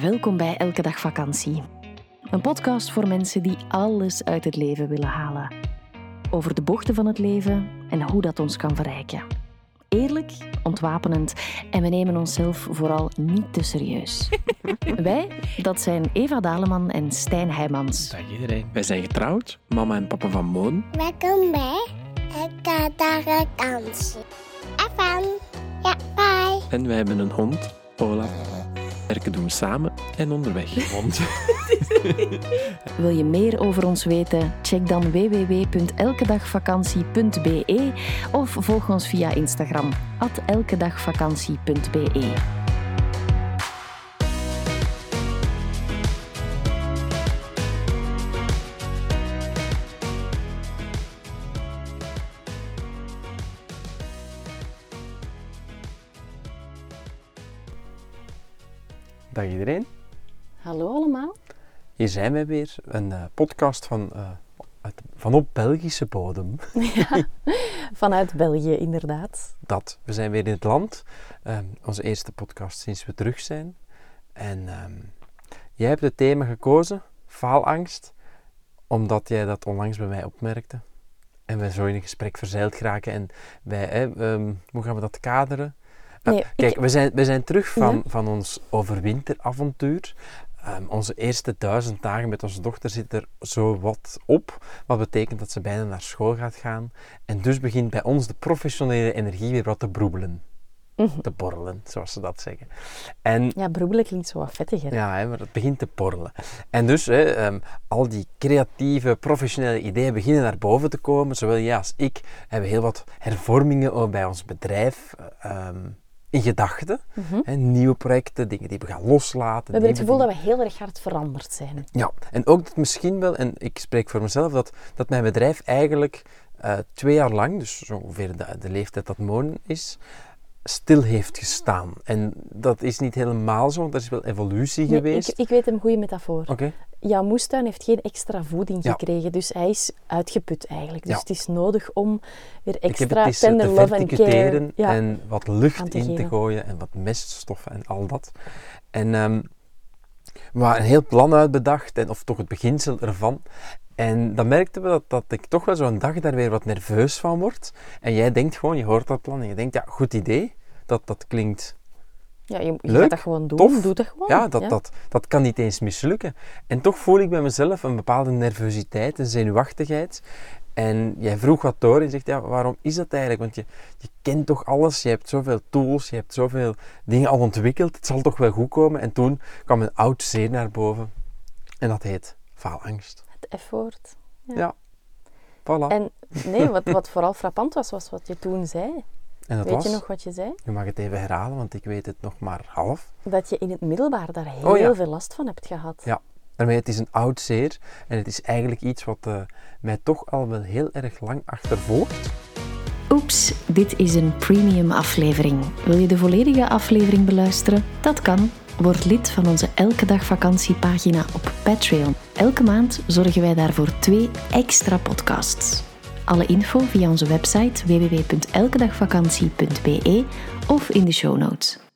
Welkom bij Elke Dag Vakantie. Een podcast voor mensen die alles uit het leven willen halen. Over de bochten van het leven en hoe dat ons kan verrijken. Eerlijk, ontwapenend en we nemen onszelf vooral niet te serieus. Wij, dat zijn Eva Daleman en Stijn Heijmans. Dag iedereen. Wij zijn getrouwd, mama en papa van Moon. Welkom bij Elke Dag Vakantie. FM. Ja, bye. En wij hebben een hond, Ola. Werken doen we samen en onderweg. Hond. Wil je meer over ons weten? Check dan www.elkedagvakantie.be of volg ons via Instagram @elkedagvakantie.be. Dag iedereen, Hallo allemaal. hier zijn wij weer, een podcast van op Belgische bodem. Ja, vanuit België inderdaad. We zijn weer in het land, onze eerste podcast sinds we terug zijn. En jij hebt het thema gekozen, faalangst, omdat jij dat onlangs bij mij opmerkte. En wij zo in een gesprek verzeild geraken en hoe gaan we dat kaderen? Nee, Kijk, we zijn terug van ons overwinteravontuur. Onze eerste 1000 dagen met onze dochter zit er zo wat op. Wat betekent dat ze bijna naar school gaat gaan. En dus begint bij ons de professionele energie weer wat te broebelen. Te borrelen, zoals ze dat zeggen. En, ja, broebelen klinkt zo wat vettig, hè? ja, maar het begint te borrelen. En dus, al die creatieve, professionele ideeën beginnen naar boven te komen. Zowel jij als ik hebben heel wat hervormingen ook bij ons bedrijf in gedachten. Nieuwe projecten, dingen die we gaan loslaten. We hebben het gevoel dat we heel erg hard veranderd zijn. Ja, en ook dat misschien wel, en ik spreek voor mezelf, dat mijn bedrijf eigenlijk 2 jaar lang, dus zo ongeveer de leeftijd dat Moon is, stil heeft gestaan. En dat is niet helemaal zo, want er is wel evolutie geweest. Ik weet een goede metafoor. Oké. Jouw moestuin heeft geen extra voeding Ja. gekregen, dus hij is uitgeput eigenlijk. Dus Ja. het is nodig om weer Ik heb extra het eens tender te love and care verticuteren en wat lucht aan te in te geven. gooien en wat meststoffen en al dat. En we hadden een heel plan uitbedacht, of toch het beginsel ervan. En dan merkten we dat ik toch wel zo'n dag daar weer wat nerveus van word. En jij denkt gewoon, je hoort dat plan en je denkt, ja, goed idee. Dat klinkt Ja, je leuk, gaat dat gewoon doen. tof. Doe dat gewoon. Ja, dat kan niet eens mislukken. En toch voel ik bij mezelf een bepaalde nervositeit, een zenuwachtigheid. En jij vroeg wat door en zegt, ja, waarom is dat eigenlijk? Want je kent toch alles, je hebt zoveel tools, je hebt zoveel dingen al ontwikkeld, het zal toch wel goed komen. En toen kwam een oud zeer naar boven en dat heet faalangst. Het F-woord. Ja, voilà. En nee, wat vooral frappant was wat je toen zei. En dat Weet was, je nog wat je zei? je mag het even herhalen, want ik weet het nog maar half. Dat je in het middelbaar daar heel veel last van hebt gehad. Ja, daarmee het is een oud zeer en het is eigenlijk iets wat mij toch al wel heel erg lang achtervolgt. Oeps, dit is een premium aflevering. Wil je de volledige aflevering beluisteren? Dat kan. Word lid van onze Elke Dag Vakantiepagina op Patreon. Elke maand zorgen wij daarvoor 2 extra podcasts. Alle info via onze website www.elkedagvakantie.be of in de show notes.